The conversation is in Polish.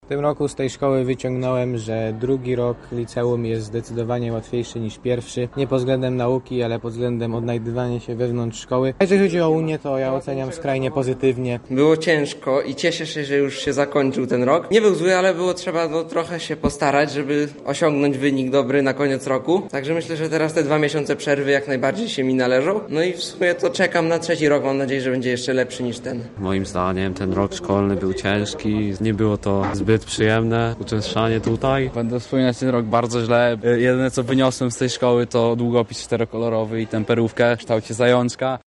W tym roku z tej szkoły wyciągnąłem, że drugi rok liceum jest zdecydowanie łatwiejszy niż pierwszy. Nie pod względem nauki, ale pod względem odnajdywania się wewnątrz szkoły. A jeżeli chodzi o Unię, to ja oceniam skrajnie pozytywnie. Było ciężko i cieszę się, że już się zakończył ten rok. Nie był zły, ale było trzeba trochę się postarać, żeby osiągnąć wynik dobry na koniec roku. Także myślę, że teraz te 2 miesiące przerwy jak najbardziej się mi należą. No i w sumie to czekam na trzeci rok. Mam nadzieję, że będzie jeszcze lepszy niż ten. Moim zdaniem ten rok szkolny był ciężki. Nie było to zbyt przyjemne uczęszczanie tutaj. Będę wspominać ten rok bardzo źle. Jedyne co wyniosłem z tej szkoły to długopis czterokolorowy i temperówkę w kształcie zajączka.